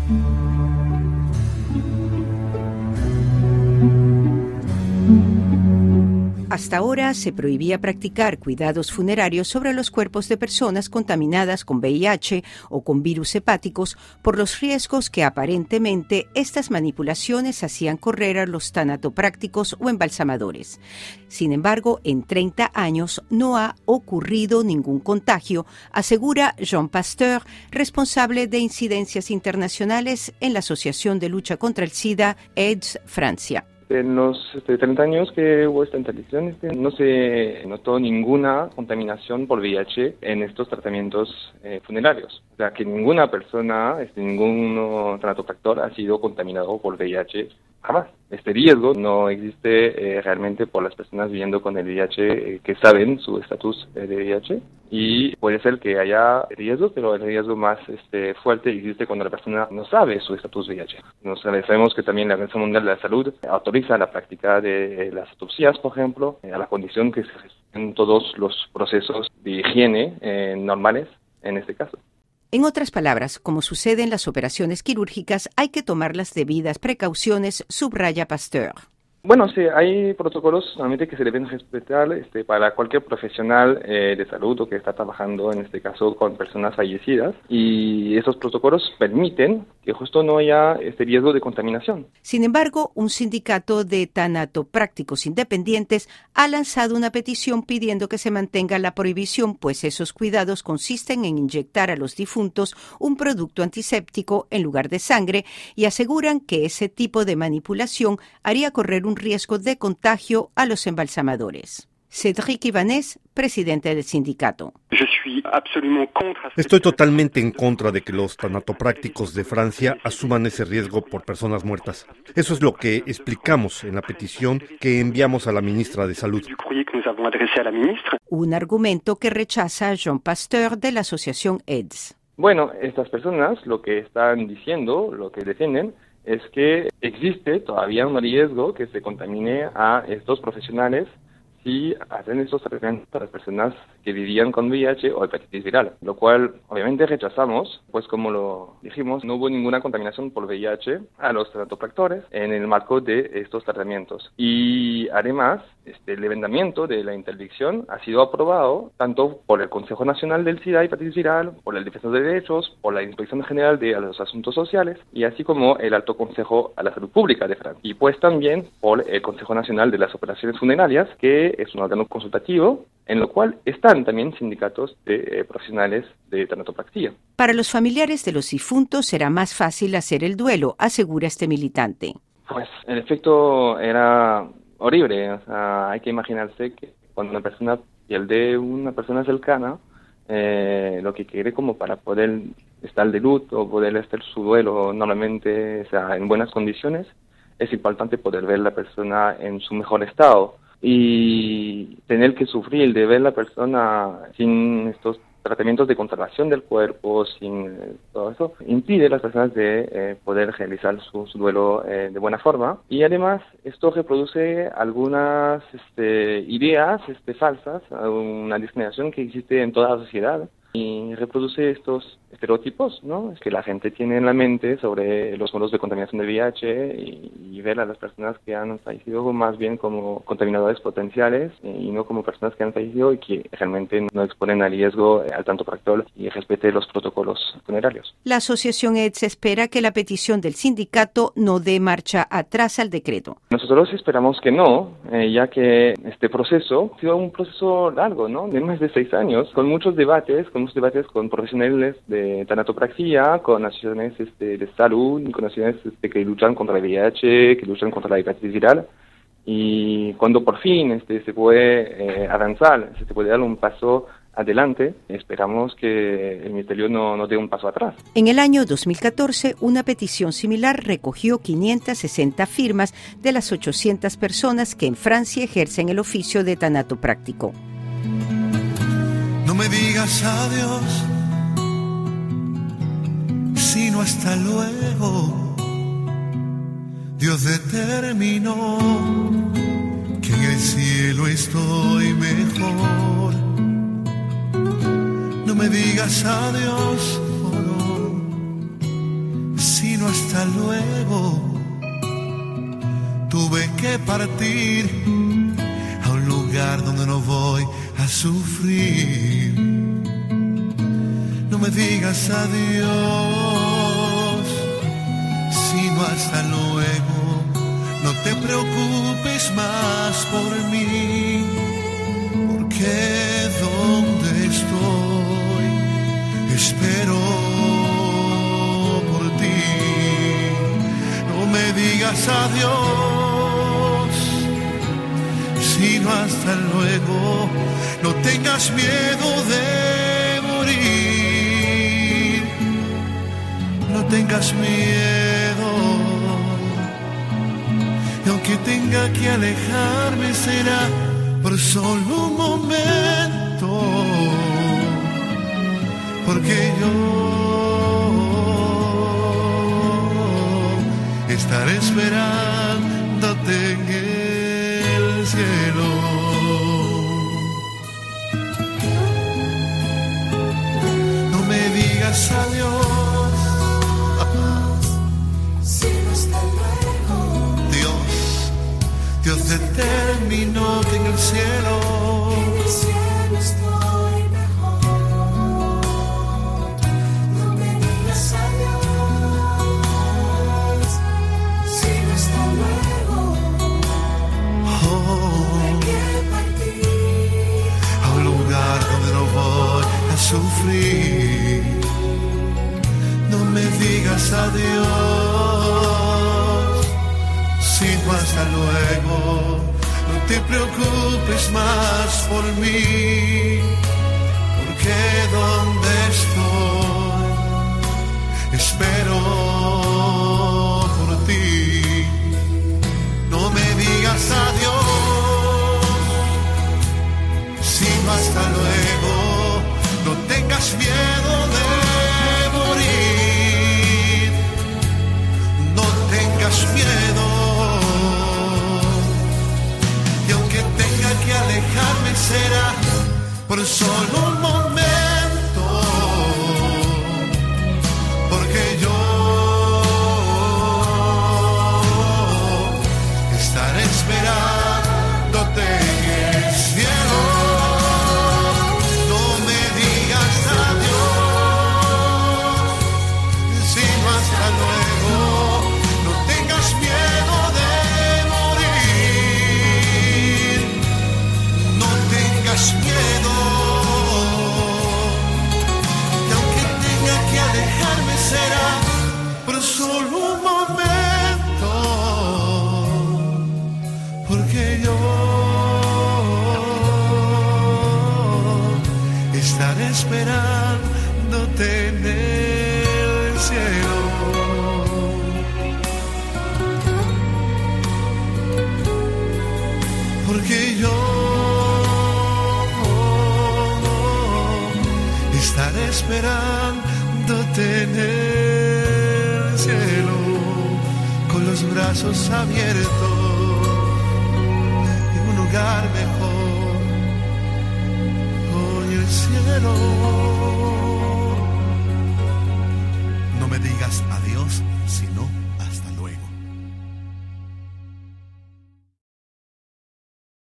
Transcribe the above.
Hasta ahora se prohibía practicar cuidados funerarios sobre los cuerpos de personas contaminadas con VIH o con virus hepáticos por los riesgos que aparentemente estas manipulaciones hacían correr a los tanatoprácticos o embalsamadores. Sin embargo, en 30 años no ha ocurrido ningún contagio, asegura Jean Pasteur, responsable de incidencias internacionales en la Asociación de Lucha contra el SIDA, AIDS Francia. En los 30 años que hubo esta interdicción, no se notó ninguna contaminación por VIH en estos tratamientos funerarios. O sea, que ninguna persona, ningún tanatopráctor ha sido contaminado por VIH jamás. Este riesgo no existe realmente por las personas viviendo con el VIH que saben su estatus de VIH, y puede ser que haya riesgos, pero el riesgo más fuerte existe cuando la persona no sabe su estatus VIH. Sabemos que también la Organización Mundial de la Salud autoriza la práctica de las autopsias, por ejemplo, a la condición que se respeten todos los procesos de higiene normales en este caso. En otras palabras, como sucede en las operaciones quirúrgicas, hay que tomar las debidas precauciones, subraya Pasteur. Bueno, sí, hay protocolos solamente que se deben respetar para cualquier profesional de salud o que está trabajando, en este caso, con personas fallecidas. Y esos protocolos permiten que justo no haya riesgo de contaminación. Sin embargo, un sindicato de tanatoprácticos independientes ha lanzado una petición pidiendo que se mantenga la prohibición, pues esos cuidados consisten en inyectar a los difuntos un producto antiséptico en lugar de sangre, y aseguran que ese tipo de manipulación haría correr un riesgo de contagio a los embalsamadores. Cédric Ibanez, presidente del sindicato. Estoy totalmente en contra de que los tanatoprácticos de Francia asuman ese riesgo por personas muertas. Eso es lo que explicamos en la petición que enviamos a la ministra de Salud. Un argumento que rechaza Jean Pasteur de la Asociación AIDS. Bueno, estas personas lo que están diciendo, lo que defienden, es que existe todavía un riesgo que se contamine a estos profesionales si hacen estos tratamientos a las personas que vivían con VIH o hepatitis viral, lo cual obviamente rechazamos, pues como lo dijimos, no hubo ninguna contaminación por VIH a los tanatopráctores en el marco de estos tratamientos. Y además, el levantamiento de la interdicción ha sido aprobado tanto por el Consejo Nacional del SIDA y hepatitis viral, por el Defensor de Derechos, por la Inspección General de los Asuntos Sociales, y así como el Alto Consejo a la Salud Pública de Francia. Y pues también por el Consejo Nacional de las Operaciones Funerarias, que es un órgano consultativo, en lo cual están también sindicatos de profesionales de tanatopraxia. Para los familiares de los difuntos será más fácil hacer el duelo, asegura este militante. Pues el efecto era horrible. O sea, hay que imaginarse que cuando una persona pierde una persona cercana, lo que quiere como para poder estar de luto o poder hacer su duelo normalmente, o sea, en buenas condiciones, es importante poder ver a la persona en su mejor estado. Y tener que sufrir de ver a la persona sin estos tratamientos de conservación del cuerpo, sin todo eso, impide a las personas de poder realizar su duelo de buena forma. Y además esto reproduce algunas ideas falsas, una discriminación que existe en toda la sociedad, y reproduce estos estereotipos, ¿no? Es que la gente tiene en la mente sobre los modos de contaminación de VIH y ver a las personas que han fallecido más bien como contaminadores potenciales y no como personas que han fallecido y que realmente no exponen a riesgo al tanatopráctor y respete los protocolos funerarios. La asociación AIDS espera que la petición del sindicato no dé marcha atrás al decreto. Nosotros esperamos que no, ya que este proceso ha sido un proceso largo, ¿no? De más de 6 años, con muchos debates con profesionales de tanatopraxia, con asociaciones de salud, y con asociaciones que luchan contra el VIH, que luchan contra la hepatitis viral. Y cuando por fin se puede avanzar, se puede dar un paso adelante, esperamos que el Ministerio no dé un paso atrás. En el año 2014, una petición similar recogió 560 firmas de las 800 personas que en Francia ejercen el oficio de tanatopráctico. No me digas adiós, sino hasta luego. Dios determinó que en el cielo estoy mejor. No me digas adiós, oh no, sino sino hasta luego. Tuve que partir a un lugar donde no voy a sufrir. No me digas adiós, sino hasta luego. No te preocupes más por mí, porque donde estoy espero por ti. No me digas adiós, sino hasta luego. No tengas miedo de morir, no tengas miedo. Y aunque tenga que alejarme será por solo un momento, porque yo estaré esperándote en el cielo. No me digas adiós, sino hasta luego. Dios determinó que en el cielo estoy mejor. No me digas adiós, sino hasta luego. Hay que partir a un lugar donde no voy a sufrir. No me digas adiós, sino hasta luego. No te preocupes más por mí, porque donde estoy espero por ti. No me digas adiós, sino hasta luego. No tengas miedo de morir, no tengas miedo. Y aunque tenga que alejarme será por solo un momento, porque yo estaré esperándote en el cielo. No me digas adiós, sino hasta luego. No tengas miedo de morir, no tengas miedo. Y aunque tenga que alejarme será por solo un momento, porque yo estaré esperándote en el cielo. Porque yo estaré esperándote en el cielo, con los brazos abiertos, en un lugar mejor, hoy el cielo.